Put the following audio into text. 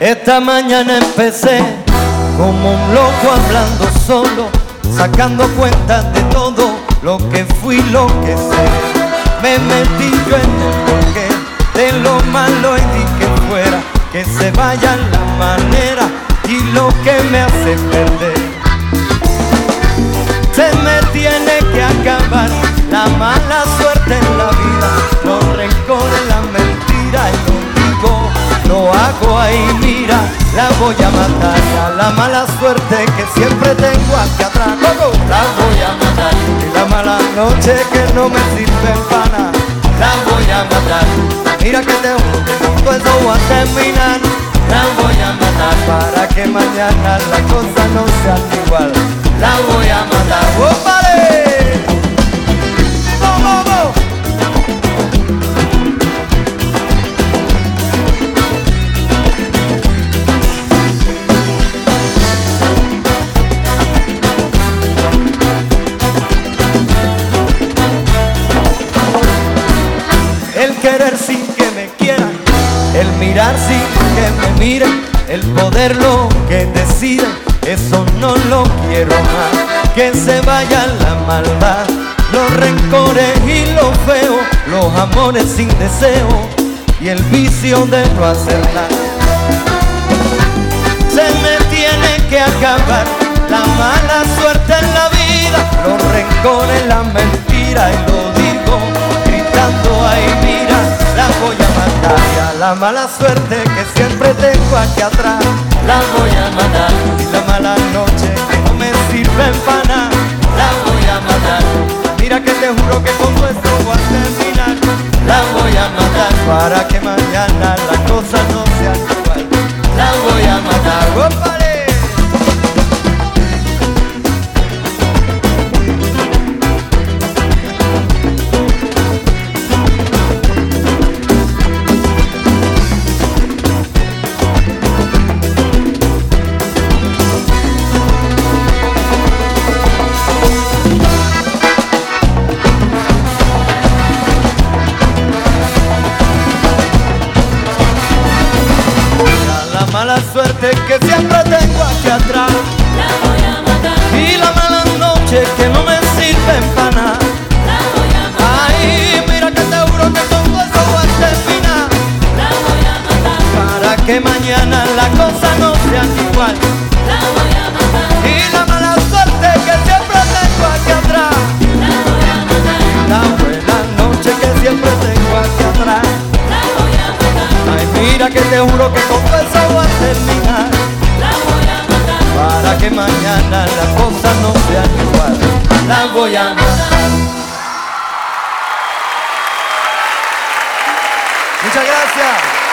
Esta mañana empecé como un loco hablando solo, sacando cuentas de todo lo que fui, lo que sé. Me metí yo en el porqué de lo malo y dije fuera, que se vaya la manera y lo que me hace perder. Se me tiene que acabar la mala suerte en la vida, los rencores, la mentira, y lo digo, lo hago ahí, mira, la voy a matar. A la mala suerte que siempre tengo aquí atrás, la voy a matar. Y la mala noche que no me sirve para nada, la voy a matar. Mira que te juro que con todo eso voy a terminar, la voy a matar. Para que mañana la cosa no sea igual, la voy a matar. ¡Oh, vale! El querer sin que me quieran, el mirar sin que me miren, el poder lo que deciden, eso no lo quiero más. Que se vaya la maldad, los rencores y lo feo, los amores sin deseo y el vicio de no hacer nada. Se me tiene que acabar la mala suerte en la vida, los rencores, la mentira, y lo digo gritando ahí, mira, la voy a matar. Y a la mala suerte que siempre tengo aquí atrás, la voy a matar. Y la mala noche que no me sirven para nada, la voy a matar. Mira que te juro que con todo esto voy a terminar, la voy a matar. Para que mañana la cosa no sea igual, la voy a matar. ¡Ópale! Mala suerte que siempre tengo aquí atrás, la voy a matar. y la mala noche que no me sirven para nada, La voy a matar. ay, mira que te juro que con todo eso voy a terminar, La voy a matar. para que mañana la cosa no sea igual. La voy a matar. Y la mala suerte que siempre tengo aquí atrás, La voy a matar. la buena noche que siempre tengo aquí atrás, La voy a matar. ay, mira que te juro que con todo eso voy a terminar, La voy a matar. para que mañana la cosa no sea igual, la voy a matar. Muchas gracias.